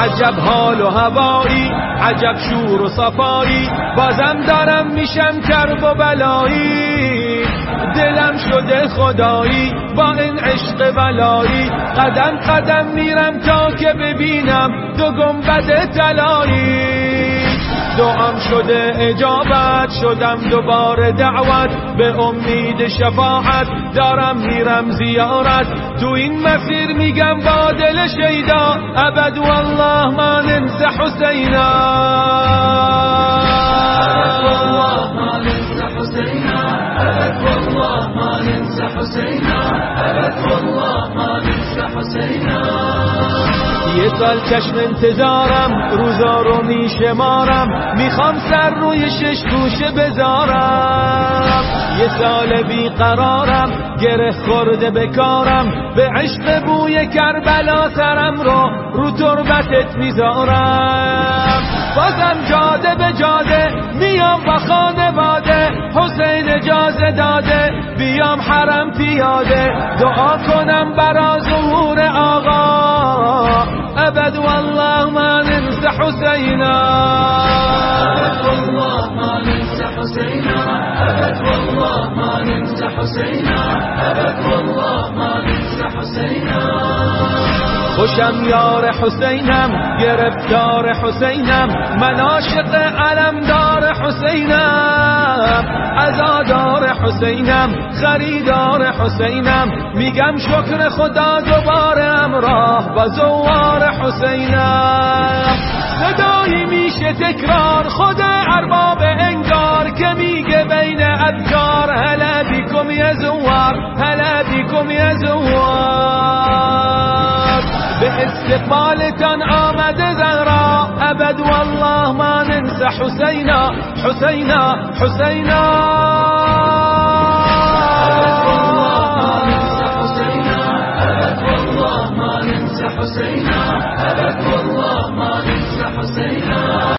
عجب حال و هوایی، عجب شور و صفایی، بازم دارم میشم کرب و بلایی. دلم شده خدایی با این عشق ولایی، قدم قدم میرم تا که ببینم دو گنبد طلایی. دعام شده اجابت، شدم دوباره دعوت، به امید شفاعت دارم میرم زیارت. تو این مسیر میگم با دل شیدا، ابد والله ما ننسى حسینا، ابد والله ما ننسى حسینا، ابد والله ما ننسى حسینا، ابد والله ما ننسى حسینا. یه سال چشم انتظارم، روزا رو میشمارم، میخوام سر روی شش گوشه بذارم. یه سال بیقرارم، گره خورده بکارم، به عشق بوی کربلا سرم رو تربتت میذارم. بازم جاده به جاده میام با خانواده، حسین اجازه داده بیام حرم پیاده، دعا کنم برا ظهور آقا، ابد والله ما ننسى حسینا، ابد والله ما ننسى حسینا، ابد والله ما ننسى حسینا، ابد والله ما ننسى حسینا. خوشم یار حسینم، گرفتار حسینم، من عاشق علمدار حسینم، عزادار حسینم، خریدار حسینم، میگم شکر خدا دوباره همراه با زوار حسینم. صدایی میشه تکرار خود ارباب انگار که میگه بین اذکار، هلا بیکم یا زوار، هلا بیکم یا زوار. به استقبالتان آمده زهرا، ابد والله ما ننسى حسینا، حسینا حسینا، ابد والله ما ننسى حسینا، ابد والله ما ننسى حسینا.